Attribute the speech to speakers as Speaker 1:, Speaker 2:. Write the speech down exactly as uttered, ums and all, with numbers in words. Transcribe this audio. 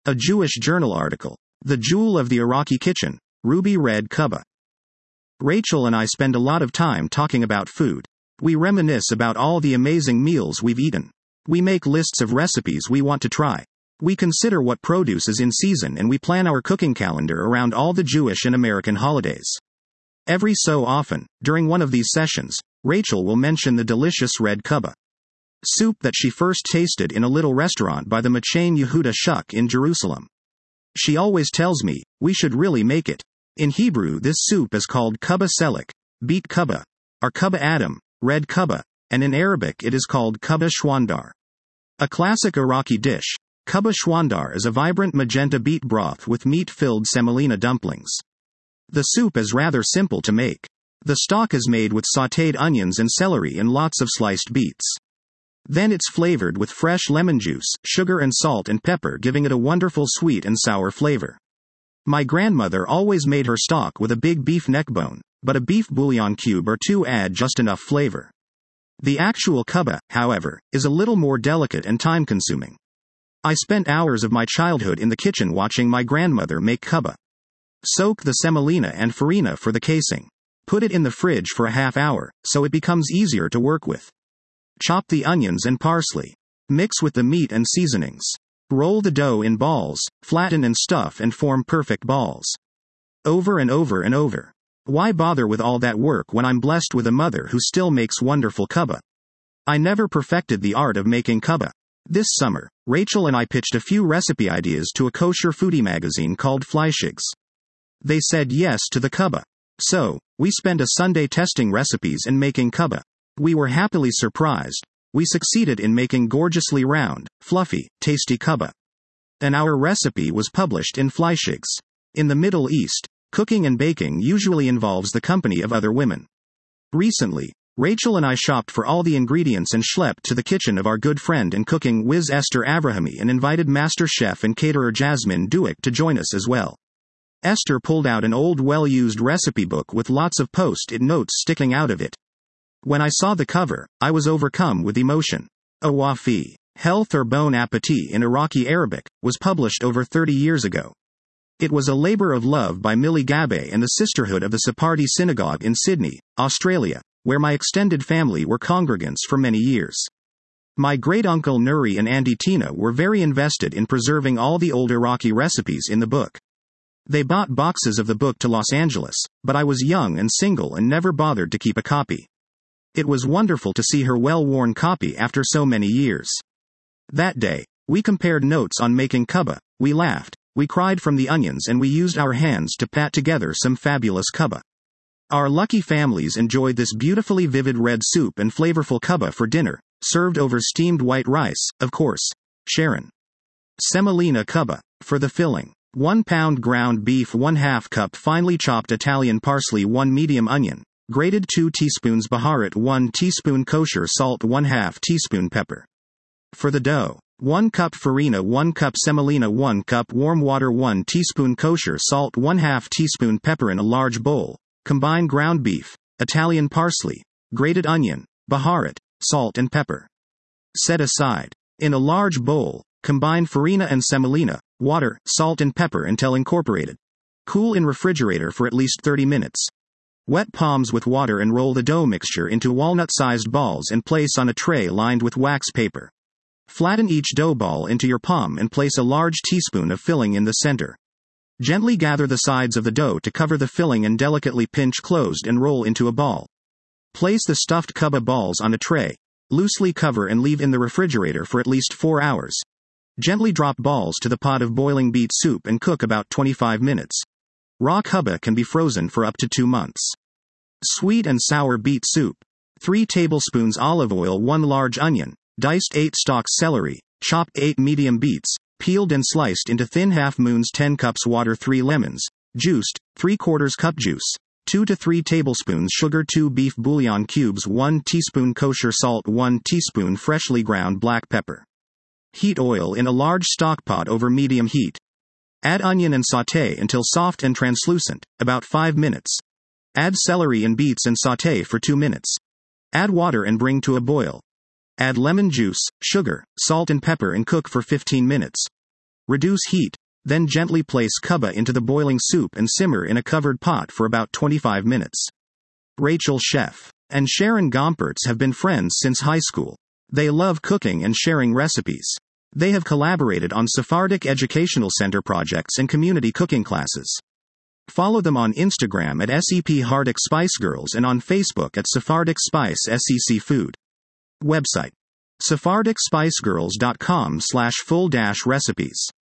Speaker 1: A Jewish journal article. The Jewel of the Iraqi Kitchen, Ruby Red Kubba. Rachel and I spend a lot of time talking about food. We reminisce about all the amazing meals we've eaten. We make lists of recipes we want to try. We consider what produce is in season, and we plan our cooking calendar around all the Jewish and American holidays. Every so often, during one of these sessions, Rachel will mention the delicious red kubba soup that she first tasted in a little restaurant by the Machain Yehuda Shuk in Jerusalem. She always tells me, we should really make it. In Hebrew, this soup is called kubba selik, beet kubba, or kubba adam, red kubba, and in Arabic it is called kubba shwandar. A classic Iraqi dish, kubba shwandar is a vibrant magenta beet broth with meat-filled semolina dumplings. The soup is rather simple to make. The stock is made with sautéed onions and celery and lots of sliced beets. Then it's flavored with fresh lemon juice, sugar and salt and pepper, giving it a wonderful sweet and sour flavor. My grandmother always made her stock with a big beef neck bone, but a beef bouillon cube or two add just enough flavor. The actual kubba, however, is a little more delicate and time-consuming. I spent hours of my childhood in the kitchen watching my grandmother make kubba. Soak the semolina and farina for the casing. Put it in the fridge for a half hour, so it becomes easier to work with. Chop the onions and parsley. Mix with the meat and seasonings. Roll the dough in balls, flatten and stuff and form perfect balls. Over and over and over. Why bother with all that work when I'm blessed with a mother who still makes wonderful kubba? I never perfected the art of making kubba. This summer, Rachel and I pitched a few recipe ideas to a kosher foodie magazine called Fleischigs. They said yes to the kubba. So, we spent a Sunday testing recipes and making kubba. We were happily surprised. We succeeded in making gorgeously round, fluffy, tasty kubba. And our recipe was published in Fleischigs. In the Middle East, cooking and baking usually involves the company of other women. Recently, Rachel and I shopped for all the ingredients and schlepped to the kitchen of our good friend and cooking whiz Esther Avrahami and invited master chef and caterer Jasmine Duick to join us as well. Esther pulled out an old well-used recipe book with lots of post-it notes sticking out of it. When I saw the cover, I was overcome with emotion. Awafi, Health or Bon Appetit in Iraqi Arabic, was published over thirty years ago. It was a labor of love by Millie Gabbay and the Sisterhood of the Sephardi Synagogue in Sydney, Australia, where my extended family were congregants for many years. My great-uncle Nuri and Auntie Tina were very invested in preserving all the old Iraqi recipes in the book. They bought boxes of the book to Los Angeles, but I was young and single and never bothered to keep a copy. It was wonderful to see her well-worn copy after so many years. That day, we compared notes on making kubba, we laughed, we cried from the onions, and we used our hands to pat together some fabulous kubba. Our lucky families enjoyed this beautifully vivid red soup and flavorful kubba for dinner, served over steamed white rice, of course. Sharon. Semolina kubba. For the filling. one pound ground beef, one half cup finely chopped Italian parsley, one medium onion. Grated two teaspoons baharat, one teaspoon kosher salt, one half teaspoon pepper. For the dough, one cup farina, one cup semolina, one cup warm water, one teaspoon kosher salt, one half teaspoon pepper. In a large bowl, combine ground beef, Italian parsley, grated onion, baharat, salt and pepper. Set aside. In a large bowl, combine farina and semolina, water, salt and pepper until incorporated. Cool in refrigerator for at least thirty minutes. Wet palms with water and roll the dough mixture into walnut-sized balls and place on a tray lined with wax paper. Flatten each dough ball into your palm and place a large teaspoon of filling in the center. Gently gather the sides of the dough to cover the filling and delicately pinch closed and roll into a ball. Place the stuffed kubba balls on a tray. Loosely cover and leave in the refrigerator for at least four hours. Gently drop balls to the pot of boiling beet soup and cook about twenty-five minutes. Raw kubba can be frozen for up to two months. Sweet and sour beet soup. three tablespoons olive oil, one large onion, diced eight stalks celery, chopped eight medium beets, peeled and sliced into thin half moons, ten cups water, three lemons, juiced, three quarters cup juice, two to three tablespoons sugar, two beef bouillon cubes, one teaspoon kosher salt, one teaspoon freshly ground black pepper. Heat oil in a large stock pot over medium heat. Add onion and sauté until soft and translucent, about five minutes. Add celery and beets and sauté for two minutes. Add water and bring to a boil. Add lemon juice, sugar, salt and pepper and cook for fifteen minutes. Reduce heat, then gently place kubba into the boiling soup and simmer in a covered pot for about twenty-five minutes. Rachel Chef and Sharon Gompertz have been friends since high school. They love cooking and sharing recipes. They have collaborated on Sephardic Educational Center projects and community cooking classes. Follow them on Instagram at Sephardic Spice Girls and on Facebook at Sephardic Spice S E C Food. Website: sephardic spice girls dot com slash full dash recipes.